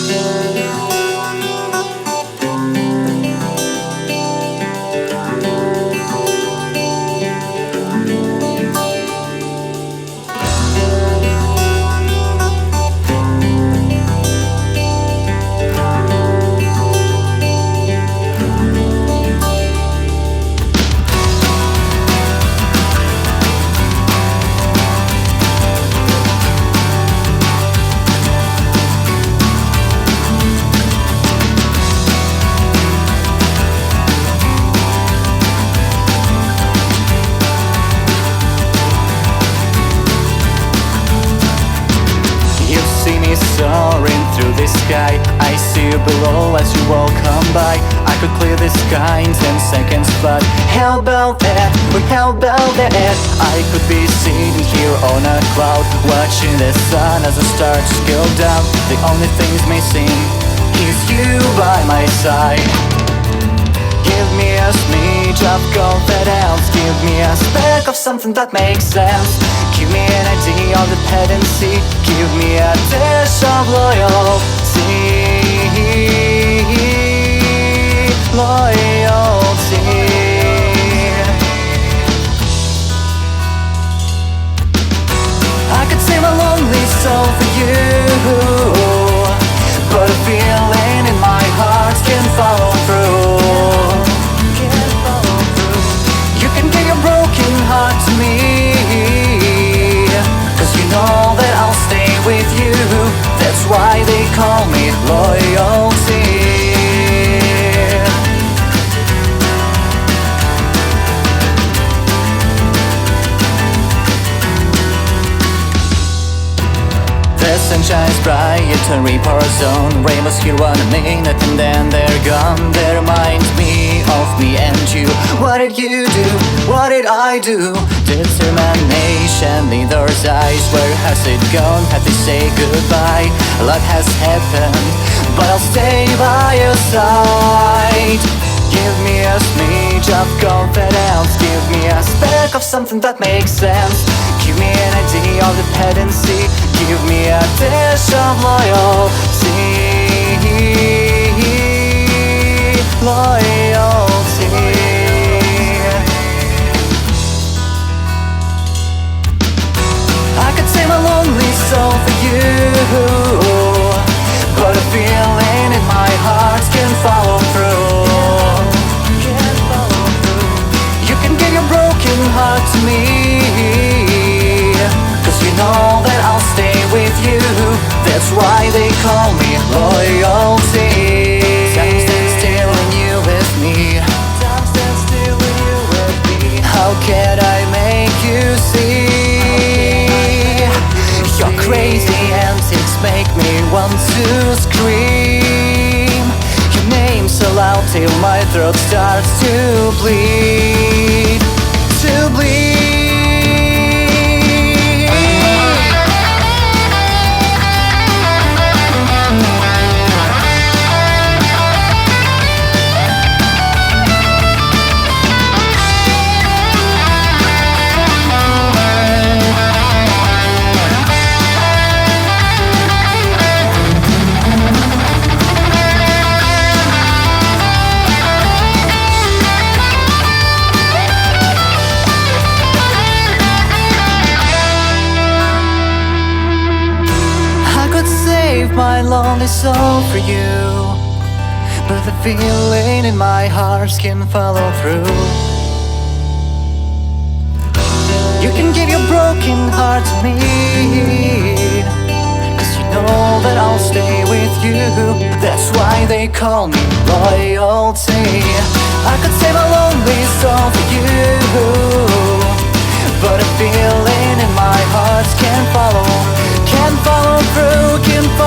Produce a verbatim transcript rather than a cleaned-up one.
Soaring through the sky, I see you below as you walk on by. I could clear the sky in ten seconds, but how about that? But how about that? I could be sitting here on a cloud, watching the sun as it starts to go down. The only thing's missing is you by my side. Give me a smidge of confidence, give me a speck of something that makes sense. Give me an idea of dependency, give me a dash of loyalty. Loyalty. I could save a lonely soul for you, but a feeling in my heart can follow through. You can give your broken heart to me, cause you know that I'll stay with you. That's why they call me loyalty. The sun shines bright, a report zone. Rainbows here one minute and then they're gone. That reminds me of me and you. What did you do? What did I do? Determination in those eyes. Where has it gone? Had to say goodbye. A lot has happened, but I'll stay by your side. Give me a smidge of confidence, give me a speck of something that makes sense. Give me an idea of dependency, give me a dash of loyalty. Loyalty. I could save a lonely soul for you, but a feeling in my heart can follow through. Broken heart to me, cause you know that I'll stay with you. That's why they call me loyalty. Time stands still when you with me. Time stands still when you with me. How can I make you see? Your crazy antics make me want to scream. Your name so loud till my throat starts to bleed. To bleed. My lonely soul for you, but the feeling in my heart can follow through. You can give your broken heart to me, cause you know that I'll stay with you. That's why they call me loyalty. I could save a lonely soul for you, but a feeling in my heart can follow, can follow through, can follow